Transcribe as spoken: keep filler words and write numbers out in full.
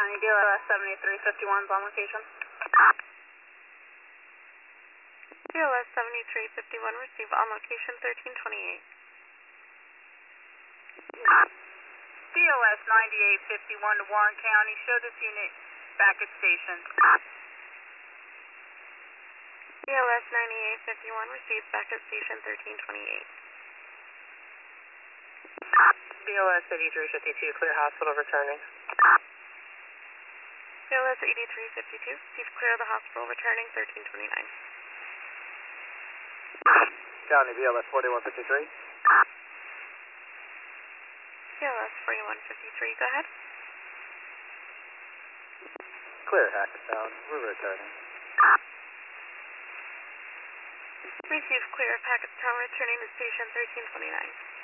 County, B L S seventy-three fifty-one is on location. B L S seventy-three fifty-one, receive on location thirteen twenty-eight. B L S ninety-eight fifty-one to Warren County, show this unit back at station. B L S ninety-eight fifty-one, receive back at station thirteen twenty-eight. B L S eighty-three fifty-two, clear hospital returning. B L S eighty-three fifty-two, receive clear of the hospital returning thirteen twenty-nine. County, B L S forty-one fifty-three. B L S forty-one fifty-three, go ahead. Clear Hackettstown, we're returning. Receive clear of Hackettstown, returning to station thirteen twenty-nine.